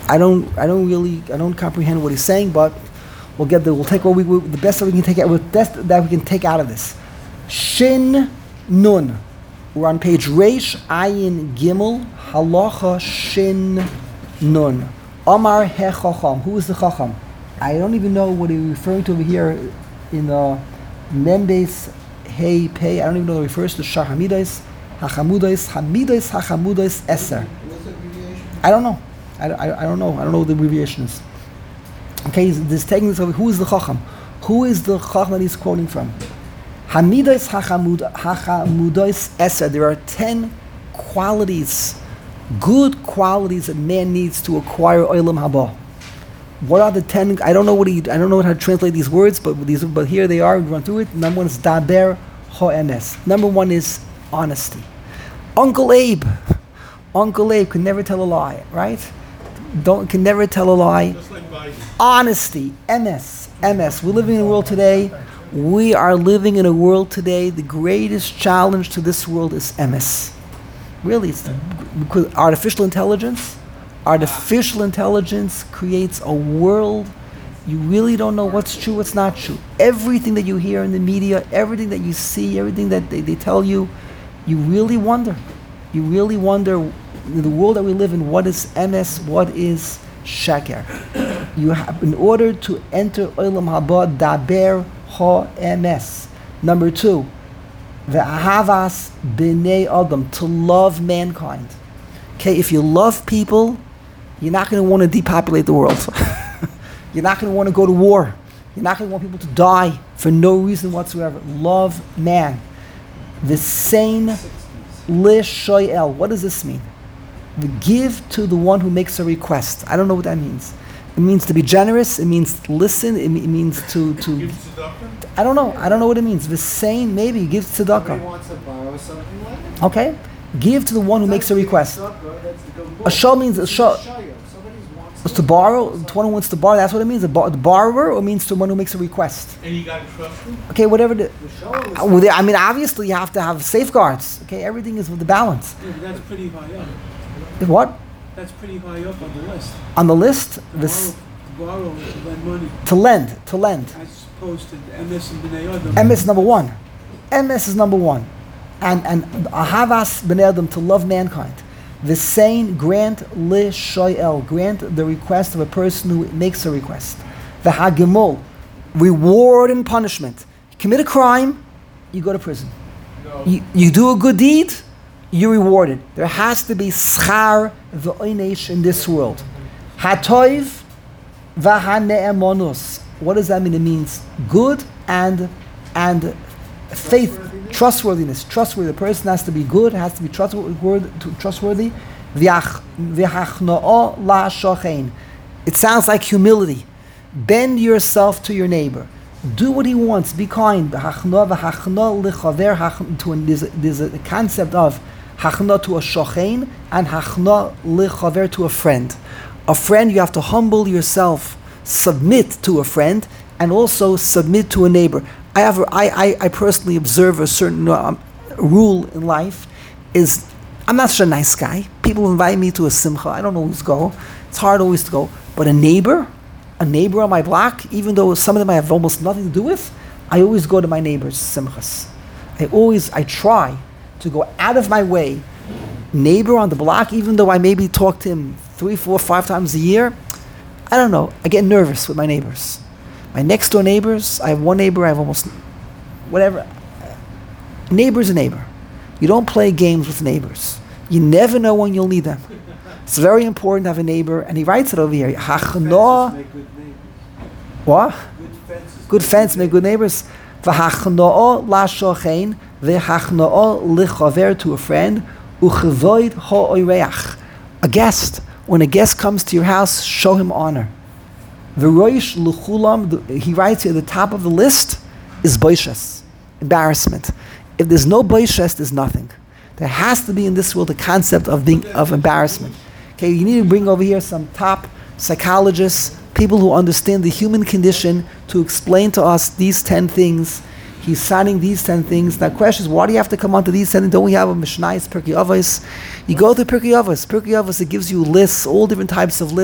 I don't comprehend what he's saying, but we'll take the best that we can take out, that we can take out of this. Shin Nun. We're on page Reish Ayin Gimel Halacha Shin Nun. Amar He Chacham. Who is the Chacham? I don't even know what he's referring to over here in the Membes Hey Pei. I don't even know what it refers to. Shar Hamidais, Hamidais, Eser. I don't know. I don't know. I don't know what the abbreviation is. Okay, he's taking this over. Who is the Chacham? Who is the Chacham that he's quoting from? Hamidais Hachamudais Eser. There are 10 qualities, good qualities that man needs to acquire Olam Haba. What are the 10? I don't know how to translate these words, but here they are. We run through it. Number one is Daber Ha'emes. Number one is honesty. Uncle Abe can never tell a lie, right? Can never tell a lie. Just like Biden. Honesty, MS. We're living in a world today. We are living in a world today. The greatest challenge to this world is MS. Really, because artificial intelligence creates a world you really don't know what's true, what's not true. Everything that you hear in the media, everything that you see, everything that they tell you, you really wonder. You really wonder, in the world that we live in, what is MS, what is Sheker? You have, in order to enter Olam Haba, Daber Ha-MS. Number two, Ve'ahavas b'nei Adam, to love mankind. Okay, if you love people, you're not going to want to depopulate the world. You're not going to want to go to war. You're not going to want people to die for no reason whatsoever. Love man. The same Lishoyel. What does this mean? Give to the one who makes a request. I don't know what that means. It means to be generous. It means listen. It means to. Give tzedakah? I don't know. I don't know what it means. The same, maybe give tzedakah. Somebody wants to borrow something like it. Okay. Give to the one who makes a request. A shah means a shah. It's to borrow. The one who wants to borrow. That's what it means. The borrower, or means to one who makes a request. And you got to trust him? Okay, whatever. I mean, obviously, you have to have safeguards. Okay, everything is with the balance. Yeah, but that's pretty high up. What? That's pretty high up on the list. On the list, To borrow, to lend money. to lend. As opposed to MS and B'nai Adam. MS is number one. MS is number one. And ahavas b'nei Adam, to love mankind. The same grant li shoyel, grant the request of a person who makes a request. The hagimul, reward and punishment. You commit a crime, you go to prison. No. You do a good deed, you're rewarded. There has to be schar v'oinesh in this world. Hatoiv v'hane'emonus. What does that mean? It means good and faith, trustworthiness. Trustworthy. The person has to be good, has to be trustworthy. V'hachna'o la shochein. It sounds like humility. Bend yourself to your neighbor. Do what he wants. Be kind. There's a concept of hachna to a shochein and hachna lichaver to a friend. A friend, you have to humble yourself, submit to a friend, and also submit to a neighbor. I personally observe a certain rule in life is I'm not such a nice guy. People invite me to a simcha. I don't always go. It's hard always to go. But a neighbor on my block, even though some of them I have almost nothing to do with, I always go to my neighbor's simchas. I try to go out of my way. Neighbor on the block, even though I maybe talk to him 3, 4, 5 times a year, I don't know. I get nervous with my neighbors. My next door neighbors, I have one neighbor, I have almost, whatever. Neighbor's a neighbor. You don't play games with neighbors. You never know when you'll need them. It's very important to have a neighbor, and he writes it over here. Hachno, Make good neighbors. what? Good fences. Good fence, make good neighbors. V'hachno'o la shochein, v'hachno'o lichaver, to a friend, u'chevoid ha'oireach. A guest. When a guest comes to your house, show him honor. V'roish l'chulam, he writes here, the top of the list is boishes, embarrassment. If there's no boishes, there's nothing. There has to be in this world a concept of embarrassment. Okay, you need to bring over here some top psychologists, people who understand the human condition, to explain to us these 10 things. He's citing these 10 things. Now, question is, why do you have to come on to these 10 things? Don't we have a Mishnayos, Pirkei Avos? You go to Pirkei Avos. Pirkei Avos, it gives you lists, all different types of lists.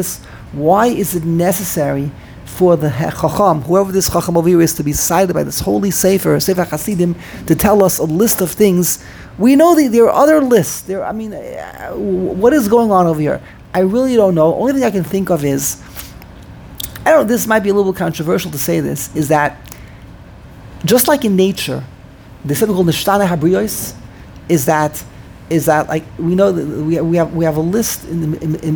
Why is it necessary for the Chacham, whoever this Chacham over here is, to be cited by this holy Sefer Hasidim, to tell us a list of things? We know that there are other lists. What is going on over here? I really don't know. Only thing I can think of is, I don't know, this might be a little controversial to say this, is that just like in nature, the something called Nishtana Habriyos is that like we know that we have a list in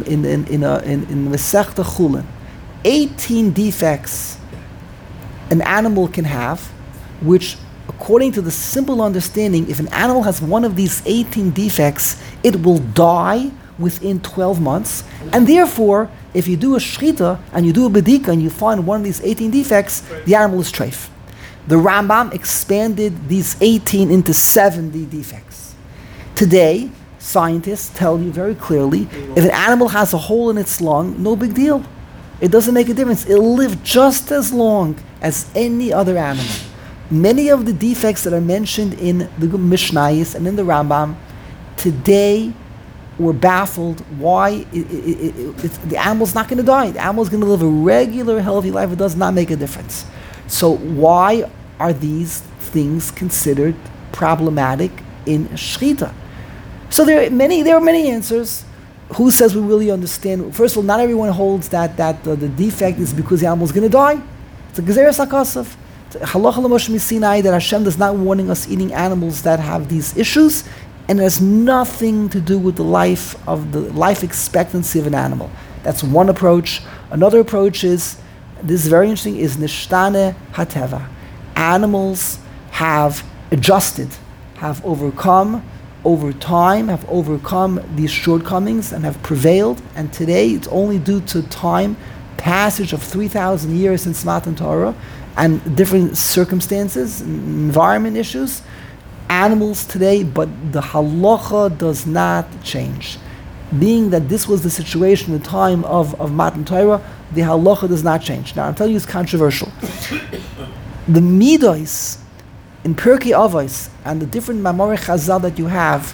Masechta Chulin, 18 defects an animal can have, which according to the simple understanding, if an animal has one of these 18 defects, it will die within 12 months, and therefore, if you do a shchita and you do a bedika and you find one of these 18 defects, the animal is treif. The Rambam expanded these 18 into 70 defects. Today, scientists tell you very clearly, if an animal has a hole in its lung, no big deal. It doesn't make a difference. It'll live just as long as any other animal. Many of the defects that are mentioned in the Mishnayos and in the Rambam, today we're baffled why the animal's not going to die. The animal's going to live a regular, healthy life. It does not make a difference. So why are these things considered problematic in Shechita? So there are many answers. Who says we really understand? First of all, not everyone holds that the defect is because the animal is going to die. It's a Gezeres HaKasav. Halacha l'Moshe Sinai that Hashem is not warning us eating animals that have these issues, and it has nothing to do with the life expectancy of an animal. That's one approach. Another approach is, this is very interesting, is Nishtane Hateva. Animals have adjusted, have overcome over time, have overcome these shortcomings and have prevailed, and today it's only due to time, passage of 3,000 years since Matan Torah, and different circumstances, environment issues, animals today, but the halacha does not change. Being that this was the situation at the time of Matan Torah, the halacha does not change. Now I'm telling you it's controversial. The midos in Pirkei Avos and the different Mamorei Chazal that you have,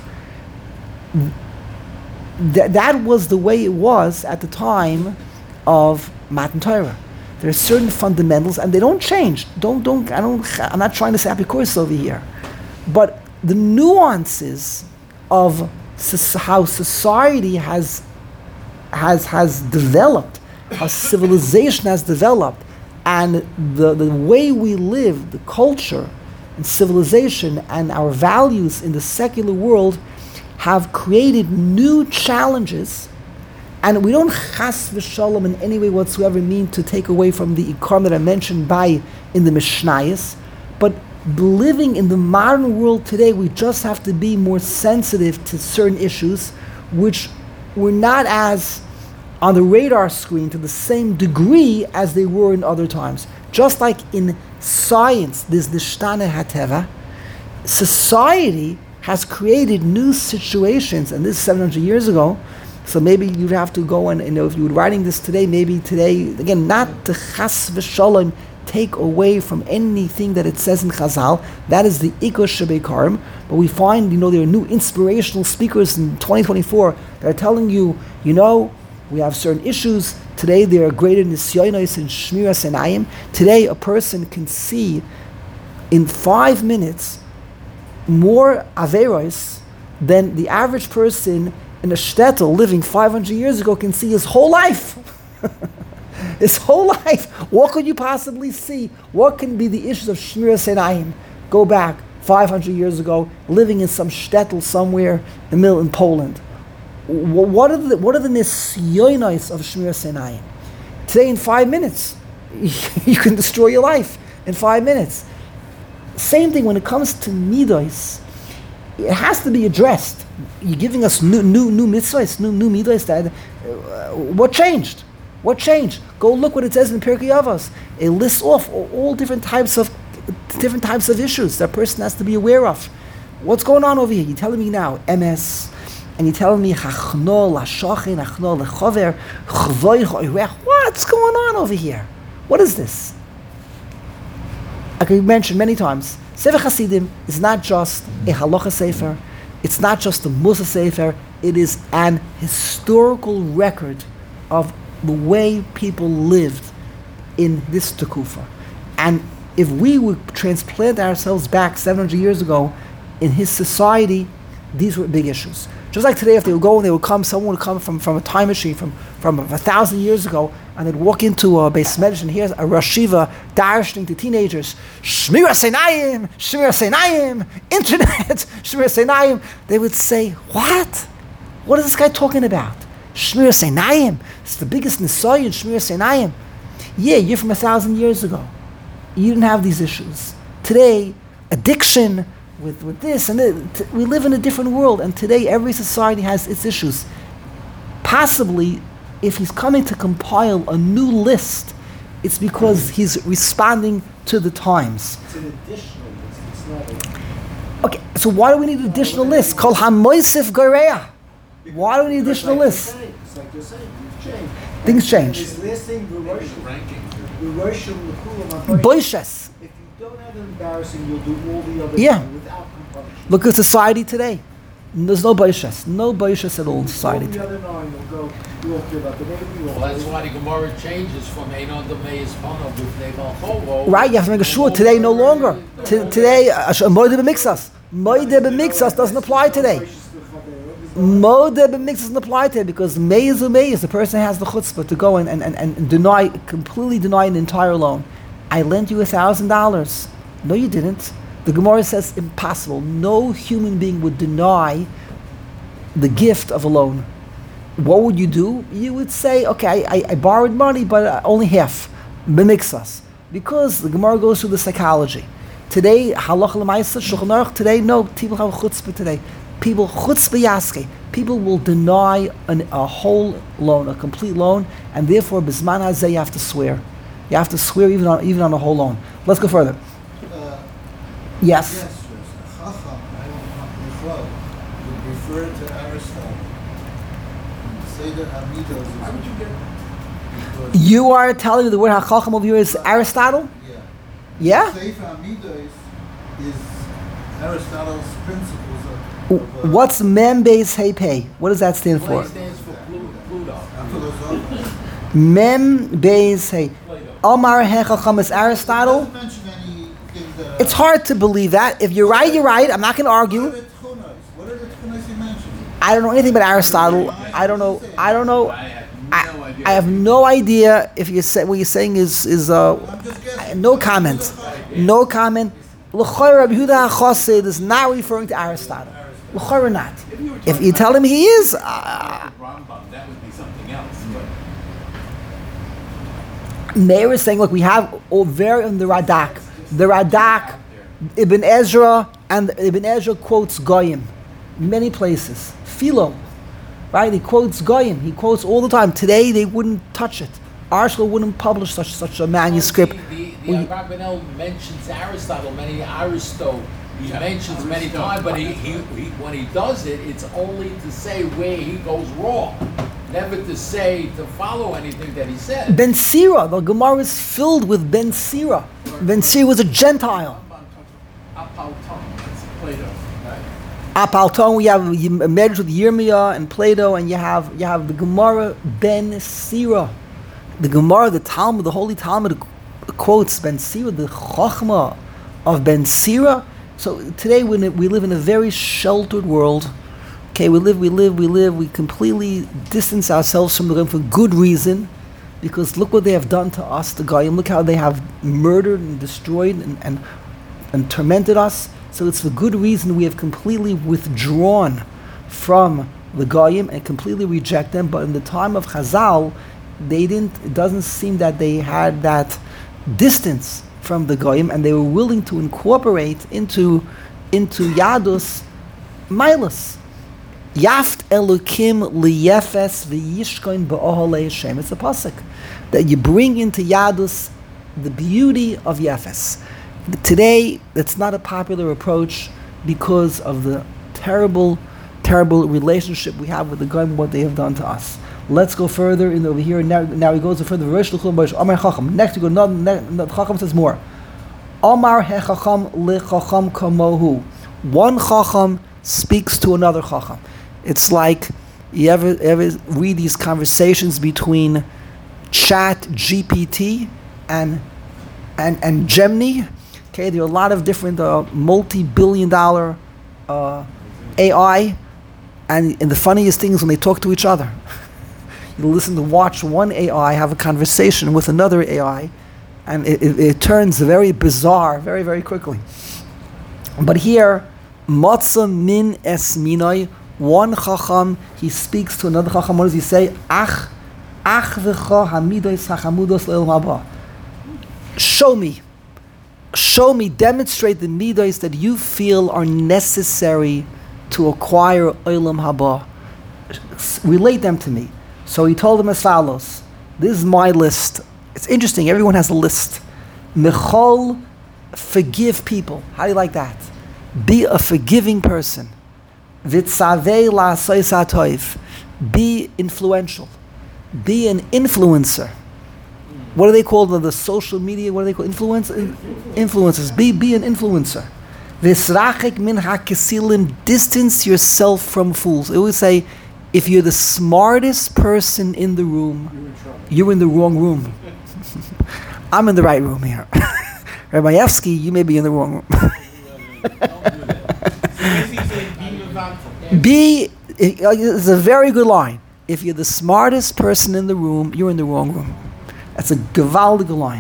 that was the way it was at the time of Matan Torah. There are certain fundamentals, and they don't change. I'm not trying to say apikoros over here, but the nuances of how society has developed, how civilization has developed, and the way we live, the culture and civilization and our values in the secular world have created new challenges. And we don't chas v'shalom in any way whatsoever mean to take away from the ikar that I mentioned in the Mishnayos, but living in the modern world today, we just have to be more sensitive to certain issues, which were not as on the radar screen to the same degree as they were in other times. Just like in science, there's Nishtane Hateva, society has created new situations, and this is 700 years ago. So maybe you'd have to go and, if you were writing this today, maybe today, again, not to chas v'shalom take away from anything that it says in Chazal. That is the Ikar Shebeikarim. But we find, there are new inspirational speakers in 2024 that are telling you, we have certain issues. Today there are greater nisyonos and shmiras enayim. Today a person can see in 5 minutes more averos than the average person in a shtetl living 500 years ago can see his whole life. His whole life. What could you possibly see? What can be the issues of shmiras enayim? Go back 500 years ago, living in some shtetl somewhere in Poland. What are the nisyonos of shmiras enayim? Today, in 5 minutes, you can destroy your life in 5 minutes. Same thing when it comes to midos. It has to be addressed. You're giving us new mitzvahs, new midos. What changed? What changed? Go look what it says in Pirkei Avos. It lists off all different types of issues that a person has to be aware of. What's going on over here? You're telling me now MS, and you're telling me Chachno Lashochin, Chachno Lechover, what's going on over here? What is this? Like I mentioned many times, Sefer Hasidim is not just a halacha sefer, it's not just a musa sefer, it is an historical record of the way people lived in this Takufa. And if we would transplant ourselves back 700 years ago in his society, these were big issues. Just like today, if they would go and they would come, someone would come from a time machine from 1,000 years ago, and they'd walk into a base medicine. Here's a Rashiva darshaning to teenagers, Shmira Seinayim, internet, Shmira Seinayim. They would say, what? What is this guy talking about? Shmira Seinayim. It's the biggest Nisoy in Shmira Seinayim. Yeah, you're from 1,000 years ago. You didn't have these issues. Today, addiction with this and that, we live in a different world, and today every society has its issues. Possibly, if he's coming to compile a new list, it's because he's responding to the times. It's an additional list. It's not Okay, so why do we need an additional list? Kol hamoisif goreya. Why do we need additional lists? It's like you're saying, you've changed. Things change. This listing, Boishes. if you don't have an embarrassing, you'll do all the other Yeah. things without compunction. Look at society today. There's no boishes. No boishes at all in society All the today. other nine will go, you won't feel about the baby. Well, that's why the Gemara changes from Einon de Meis Pano with Neval Chovo. Right, you have to make a sure. Today, no longer. Today, Moide b'mixas. Moide b'mixas doesn't apply today. Moide b'mixas doesn't apply today because meiz u'meiz, the person has the chutzpah to go and deny, completely deny an entire loan. I lent you $1,000. No, you didn't. The Gemara says impossible. No human being would deny the gift of a loan. What would you do? You would say, okay, I borrowed money, but only half. B'mixas. Because the Gemara goes through the psychology. Today, halacha l'maisa, Shulchan Aruch, today, no, people have chutzpah today. People, chutzpah yaske, people will deny a whole loan, a complete loan, and therefore, bisman hazeh, you have to swear. You have to swear even on a whole loan. Let's go further. Yes. Yes, Chacham, Michal, would refer to Aristotle. Say that Amidos is... Why would you get... You are telling me the word hachacham over here is Aristotle? Yeah. Yeah? Sefer Amidos is Aristotle's principles of... What's Mem Beis Hey Pei? What does that stand for? Play stands for Pluto. philosophy. Mem Beis Hey. Omar Hechacham is Aristotle? Doesn't mention anything that... It's hard to believe that. If you're right, you're right. I'm not going to argue. What are the tchunas he mentioned? I don't know anything about Aristotle. I don't know. I have no idea if you say what you're saying is I'm just guessing. no comment. No comment. L'chayr Rabbi Yehuda HaChassid is not referring to Aristotle. L'chayr not. If you tell him he is, Rambam, that would be something else. Meir is saying, look, we have all very in the Radak. The Radak, Ibn Ezra, and Ibn Ezra quotes Goyim many places. Philo, right? He quotes Goyim. He quotes all the time. Today they wouldn't touch it. Arshkel wouldn't publish such a manuscript. The Abravanel mentions Aristotle, he mentions many times, but he when he does it, it's only to say where he goes wrong, never to follow anything that he said. Ben Sira, the Gemara is filled with Ben Sira. Ben Sira was a Gentile. Apalton, we have a marriage with Yirmiyah and Plato, and you have the Gemara Ben Sira. The Gemara, the Talmud, the Holy Talmud quotes Ben Sira, the Chochmah of Ben Sira. So today we live in a very sheltered world. Okay, we completely distance ourselves from the Goyim for good reason, because look what they have done to us, the Goyim. Look how they have murdered and destroyed and tormented us. So it's for good reason we have completely withdrawn from the Goyim and completely reject them. But in the time of Chazal, it doesn't seem that they had that distance from the Goyim, and they were willing to incorporate into Yadus Milas. Yaft Elokim liyefes v'yishkoin ba'oholei Hashem. It's a pasuk that you bring into Yadus the beauty of Yefes. Today, that's not a popular approach because of the terrible, terrible relationship we have with the Goyim, what they have done to us. Let's go further in over here. Now he goes further. Next we go. The Chacham says more. Omar hechacham lechacham kamohu. One Chacham speaks to another Chacham. It's like you ever read these conversations between Chat GPT and Gemini. Okay, there are a lot of different multi-billion-dollar AI, and the funniest thing is when they talk to each other. You watch one AI have a conversation with another AI, and it turns very bizarre very, very quickly. But here, Matzah min es minoi, one chacham, he speaks to another chacham. What does he say? Ach v'cha hamidos hachamudos le'olam haba. Show me, demonstrate the midos that you feel are necessary to acquire olam haba. Relate them to me. So he told him as follows. This is my list. It's interesting, everyone has a list. Mechol, forgive people. How do you like that? Be a forgiving person. Vitzavei la'asos hatoiv. Be influential. Be an influencer. What do they call the social media? What do they call influencers? Be an influencer. Visrachik min hakesilim. Distance yourself from fools. It would say, if you're the smartest person in the room, you're in the wrong room. I'm in the right room here. Rabayevsky, you may be in the wrong room. It's a very good line. If you're the smartest person in the room, you're in the wrong room. That's a gewaldige line.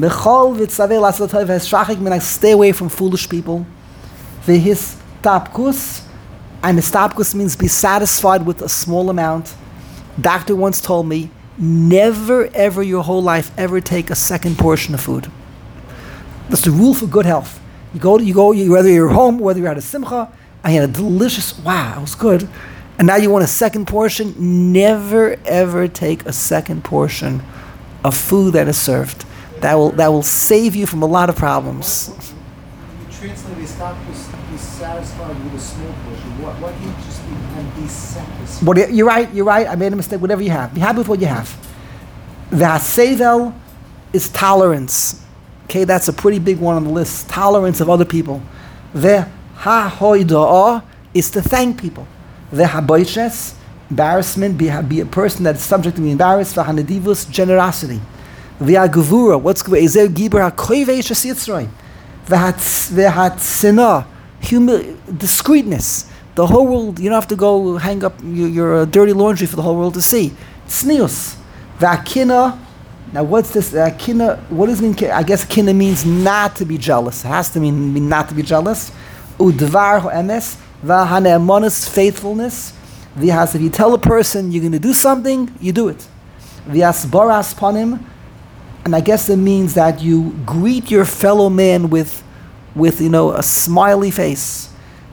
Stay away from foolish people. V'his tapkus, and histapkus means be satisfied with a small amount. Doctor once told me, never ever your whole life ever take a second portion of food. That's the rule for good health. You go, whether you're home, whether you're at a simcha, I had a delicious, wow, it was good. And now you want a second portion, never ever take a second portion of food that is served. That will save you from a lot of problems. You translate this stop be satisfied with a small portion. What can you just be and be satisfied? You're right. I made a mistake. Whatever you have. Be happy with what you have. The hasevel is tolerance. Okay, that's a pretty big one on the list. Tolerance of other people. The ha-hoida'a is to thank people. The haboishes, embarrassment, be a person that is subject to be embarrassed. The hanedivus, generosity. The agavura, what's ezer giber ha-koiveish ha-sitzroi. The hatzina, discreetness. The whole world, you don't have to go hang up your dirty laundry for the whole world to see. Tznius. The akina, now what's this? The akina, what does it mean? I guess akina means not to be jealous. It has to mean not to be jealous. Udvar ho'emes, v'hane'emonis, faithfulness. If you tell a person you're going to do something, you do it. V'yasboras panim, and I guess it means that you greet your fellow man with a smiley face.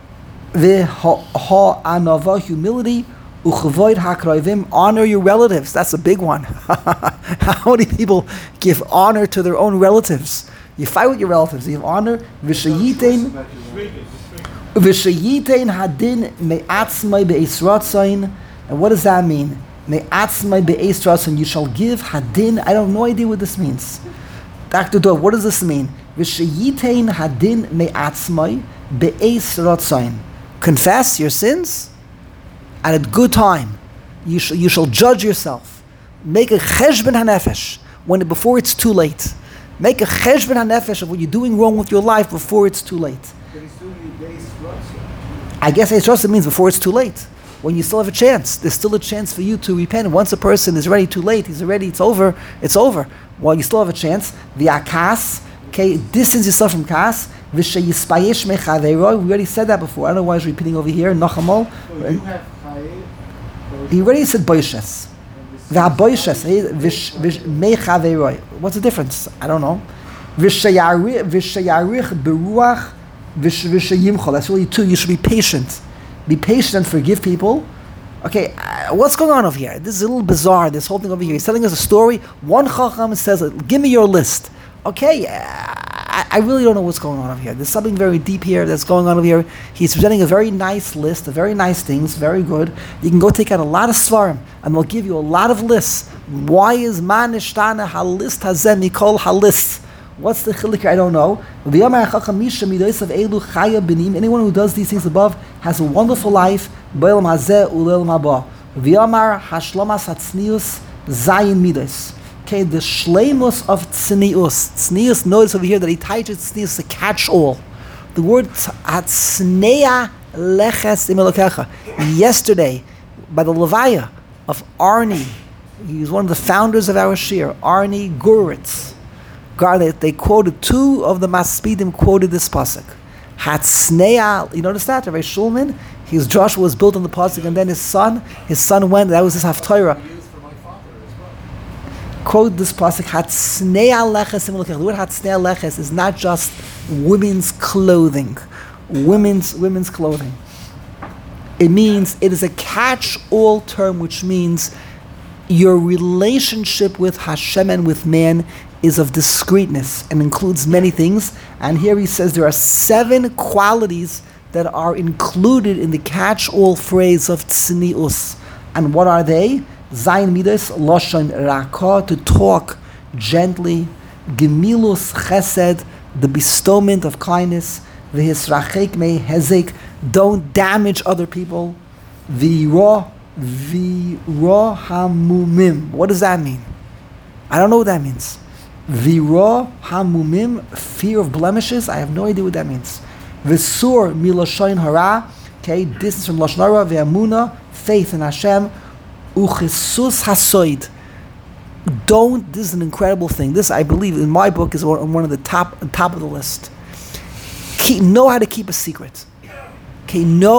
V'ha'anava, humility. Uchavoid hakroivim, honor your relatives. That's a big one. How many people give honor to their own relatives? You fight with your relatives. You have honor. V'shayitein hadin me'atzmai be'esratzain. And what does that mean? Me'atzmai be'esratzain. You shall give hadin. I have no idea what this means. Dr. Dov, what does this mean? V'shayitein hadin me'atzmai be'esratzain. Confess your sins. And at good time, you shall judge yourself. Make a cheshbon hanefesh before it's too late. Make a cheshbon hanefesh of what you're doing wrong with your life before it's too late. But he's doing the base structure. I guess it means before it's too late. When you still have a chance, there's still a chance for you to repent. Once a person is ready too late, it's over. While you still have a chance, the akas, okay, distance yourself from kas. We already said that before. I don't know why he's repeating over here. Nachamol. So you have He already said boishes. Boishes. What's the difference? I don't know. That's really two. You should be patient. Be patient and forgive people. Okay, what's going on over here? This is a little bizarre, this whole thing over here. He's telling us a story. One chacham says, give me your list. Okay, I really don't know what's going on over here. There's something very deep here that's going on over here. He's presenting a very nice list of very nice things, very good. You can go take out a lot of svarim, and they'll give you a lot of lists. Why is man nishtana halist hazeh mikol halist? What's the chilik here? I don't know. Anyone who does these things above has a wonderful life. Okay, the shleimus of tznius. Tznius, notice over here that he teaches tznius, a catch-all. The word atzneya leches imelokecha. Yesterday, by the levaya of Arnie, he's one of the founders of our shir, Arnie Guritz. They quoted, two of the Maspidim quoted this pasuk. Hatzneya, you notice that? Rabbi Shulman, Joshua was built on the pasuk, and then his son went, that was his haftarah. Quote this pasuk, Hatzneya leches imelokecha. The word Hatzneya leches is not just women's clothing. Women's clothing. It means, it is a catch-all term, which means your relationship with Hashem and with man is of discreetness and includes many things. And here he says there are 7 qualities that are included in the catch-all phrase of tznius. And what are they? Zayin midas lashon raka, to talk gently. Gemilus chesed, the bestowment of kindness. V'hisrachek me hezek, don't damage other people. V'ro hamumim. What does that mean? I don't know what that means. V'ro hamumim, fear of blemishes. I have no idea what that means. V'sur miloshayin hara, okay, distance from lashon hara. V'amuna, faith in Hashem. Uchisus hasoid. Don't. This is an incredible thing. This, I believe, in my book, is one of the top of the list. Know how to keep a secret. Okay,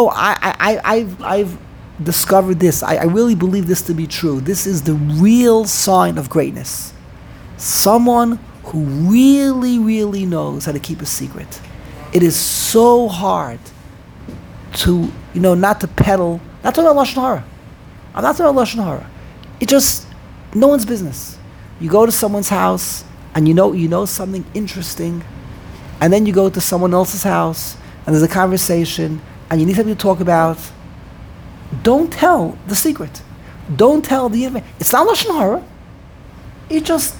I've discovered this. I really believe this to be true. This is the real sign of greatness. Someone who really, really knows how to keep a secret. It is so hard to, not to peddle. Not talking about lashon hara. I'm not talking about lashon hara. It just, no one's business. You go to someone's house and you know something interesting, and then you go to someone else's house and there's a conversation and you need something to talk about. Don't tell the secret. Don't tell the information. It's not lashon hara. It's just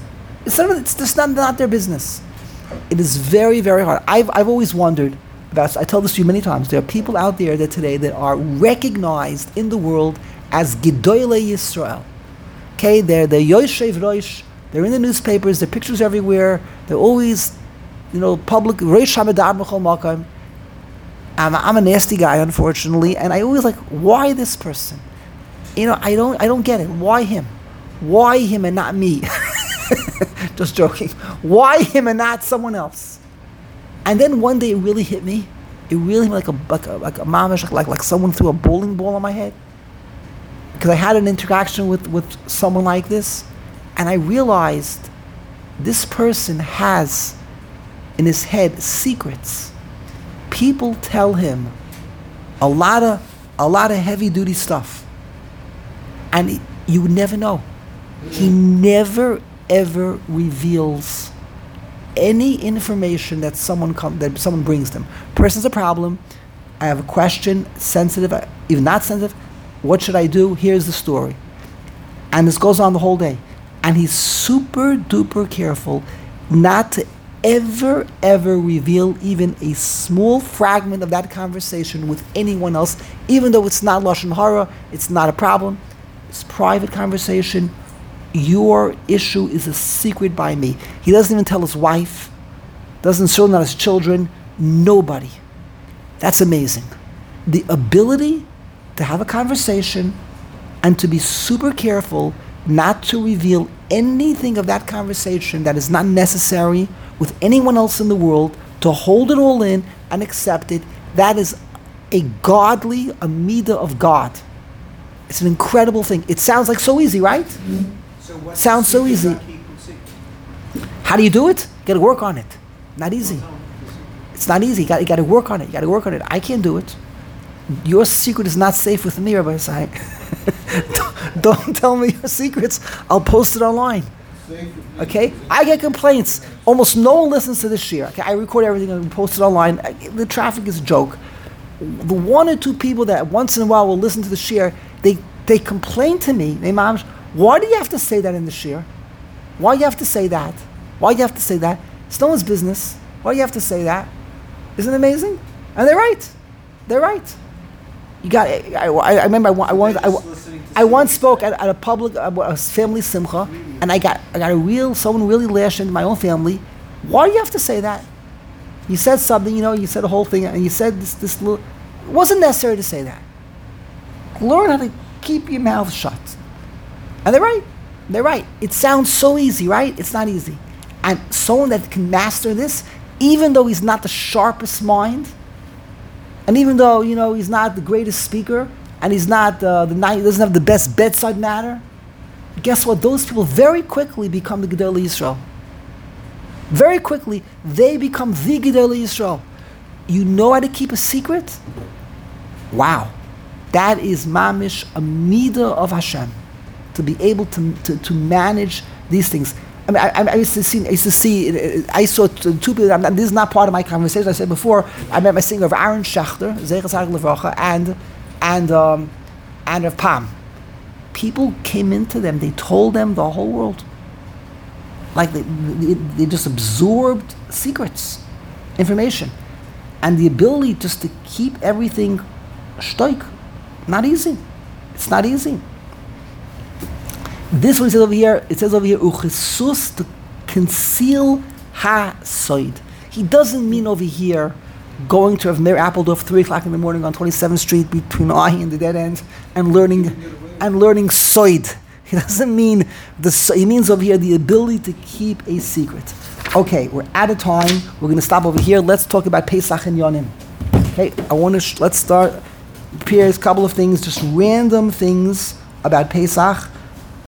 not their business. It is very, very hard. I've always wondered about. I tell this to you many times. There are people out there today that are recognized in the world as Gedolei Yisrael. Okay, they're Yoshev Rosh. They're in the newspapers. Their pictures everywhere. They're always, public. Rosh Hamadar B'chol Makom. I'm a nasty guy, unfortunately, and I always why this person? I don't get it. Why him? Why him and not me? Just joking. Why him and not someone else? And then one day it really hit me. It really hit me like a mamash, like someone threw a bowling ball on my head. Because I had an interaction with someone like this, and I realized this person has in his head secrets. People tell him a lot of heavy duty stuff, and you would never know. He never ever reveals any information that someone brings them. Person's a problem. I have a question, sensitive, even not sensitive. What should I do? Here's the story, and this goes on the whole day. And he's super duper careful not to ever reveal even a small fragment of that conversation with anyone else, even though it's not lashon hara, it's not a problem. It's private conversation. Your issue is a secret by me. He doesn't even tell his wife, doesn't show not his children, nobody. That's amazing. The ability to have a conversation and to be super careful not to reveal anything of that conversation that is not necessary with anyone else in the world, to hold it all in and accept it, that is a midah of God. It's an incredible thing. It sounds like so easy, right? Sounds so easy. How do you do it? You got to work on it. Not easy. It's not easy. You got to work on it. I can't do it. Your secret is not safe with me, Rabbi Isai. Don't tell me your secrets. I'll post it online. Okay? I get complaints. Almost no one listens to this shir. Okay? I record everything and post it online. The traffic is a joke. The 1 or 2 people that once in a while will listen to the shir, they complain to me. Hey, Mom, why do you have to say that in the shir? Why do you have to say that? It's no one's business. Why do you have to say that? Isn't it amazing? And they're right. You got. I remember. I once spoke at a public a family simcha, and I got someone really lashed into my own family. Why do you have to say that? You said something, you said a whole thing, and you said this little. It wasn't necessary to say that. Learn how to keep your mouth shut. And they're right. They're right. It sounds so easy, right? It's not easy. And someone that can master this, even though he's not the sharpest mind, and even though he's not the greatest speaker, and he's not he doesn't have the best bedside manner, guess what? Those people very quickly become the Gedolei Yisrael. Very quickly, they become the Gedolei Yisrael. You know how to keep a secret? Wow. That is mamish a midah of Hashem. To be able to manage these things. I mean, I saw two people, and this is not part of my conversation, I said before, I met my singer of Aaron Schechter, Zecher Tzaddik Levracha, and of Pam. People came into them, they told them the whole world. Like they just absorbed secrets, information. And the ability just to keep everything shtoik, not easy. It's not easy. This one it says over here, uchesus, to conceal ha-soid. He doesn't mean over here going to Rav Meir Appeldorf 3 o'clock in the morning on 27th Street between Ahi and the dead end and learning soid. He doesn't mean he means over here the ability to keep a secret. Okay, we're out of time. We're going to stop over here. Let's talk about Pesach and Yonim. Okay, let's start. Here's a couple of things, just random things about Pesach.